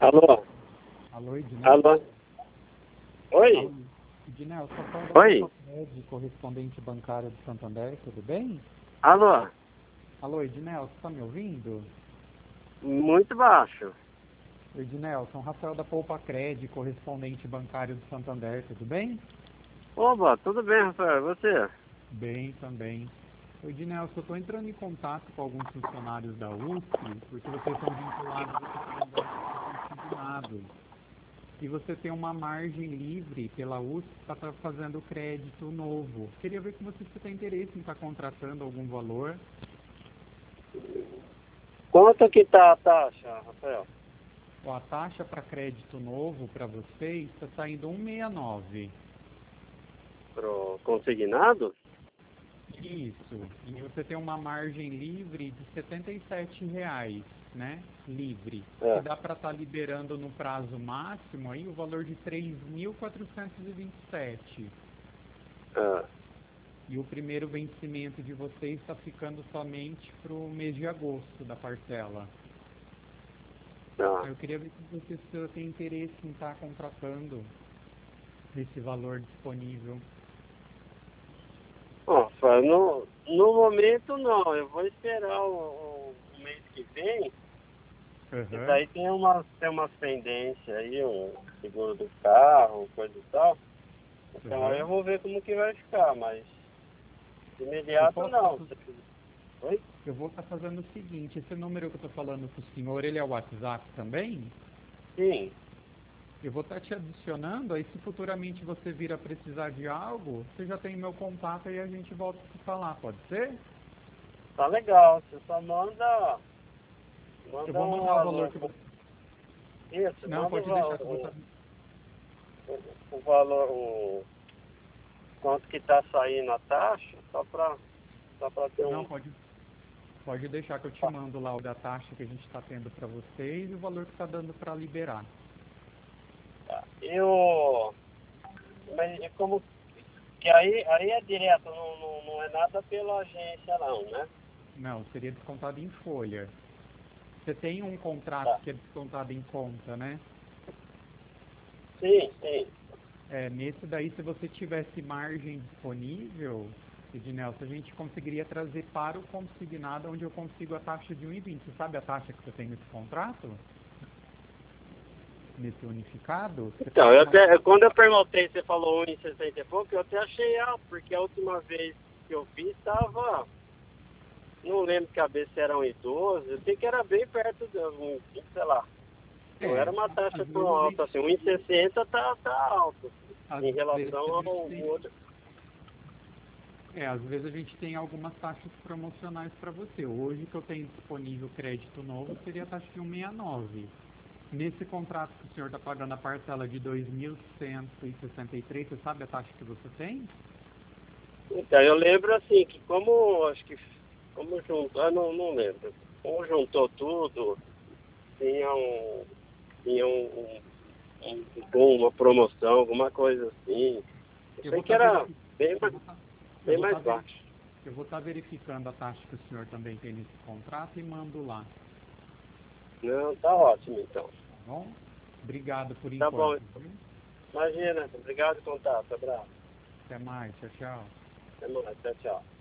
Alô? Alô, Ednel? Alô? Oi? Alô, Ednel, sou Paulo Oi? da Fed, correspondente bancário do Santander, tudo bem? Alô? Alô, Ednel, você está me ouvindo? Muito baixo. Ednel, sou Rafael da Poupa Cred, correspondente bancário do Santander, tudo bem? Opa, tudo bem, Rafael? E você? Bem também. Ednel, eu estou entrando em contato com alguns funcionários da USP, porque vocês são vinculados ao Santander consignado. E você tem uma margem livre pela USP para estar fazendo crédito novo. Queria ver se você tem interesse em estar contratando algum valor. Quanto que tá a taxa, Rafael? A taxa para crédito novo para vocês está saindo 1,69. Pro consignado? Isso. E você tem uma margem livre de R$ 77,00, né? Livre. É. Que dá para estar liberando no prazo máximo aí o valor de 3.427. É. E o primeiro vencimento de vocês está ficando somente para o mês de agosto da parcela. Tá. Eu queria ver se você tem interesse em estar contratando esse valor disponível. Rafael, no momento não. Eu vou esperar o mês que vem. E daí tem umas pendências aí, um seguro do carro, coisa e tal. Então aí eu vou ver como que vai ficar, mas de imediato não. Oi? Eu vou estar fazendo o seguinte, esse número que eu estou falando com o senhor, ele é o WhatsApp também? Sim. Eu vou estar te adicionando, aí se futuramente você vir a precisar de algo, você já tem meu contato e a gente volta a se falar, pode ser? Tá legal. Você só manda Eu vou mandar o valor que você... Isso, Não, manda pode deixar que eu vou estar... o valor, quanto que tá saindo a taxa, só pra ter Não, um. pode deixar que eu te mando lá o da taxa que a gente está tendo para vocês e o valor que está dando para liberar. Tá. Mas é como que aí é direto, não é nada pela agência não, né? Não, seria descontado em folha. Você tem um contrato Tá. que é descontado em conta, né? Sim, sim. Nesse daí, se você tivesse margem disponível, Ednelson, a gente conseguiria trazer para o consignado, onde eu consigo a taxa de 1,20. Você sabe a taxa que você tem nesse contrato? Nesse unificado? Então, quando eu perguntei, você falou 1,60 e pouco, eu até achei alto, porque a última vez que eu fiz estava, não lembro de cabeça se era 1,12, eu sei que era bem perto de 1,5, sei lá. Não era uma taxa tão alta assim, 1,60 tá alto em relação ao outro. Às vezes a gente tem algumas taxas promocionais para você. Hoje que eu tenho disponível crédito novo seria a taxa de 1,69. Nesse contrato que o senhor está pagando a parcela de 2.163, você sabe a taxa que você tem? Então, eu lembro assim, que como juntou, não lembro, como juntou tudo, tinha uma promoção, alguma coisa assim. Eu sei que era bem mais baixo. Eu vou estar verificando a taxa que o senhor também tem nesse contrato e mando lá. Não, tá ótimo então. Tá bom? Obrigado por Tá enquanto. bom. Imagina, obrigado pelo contato, abraço. Até mais, tchau, tchau. Até mais, tchau, tchau.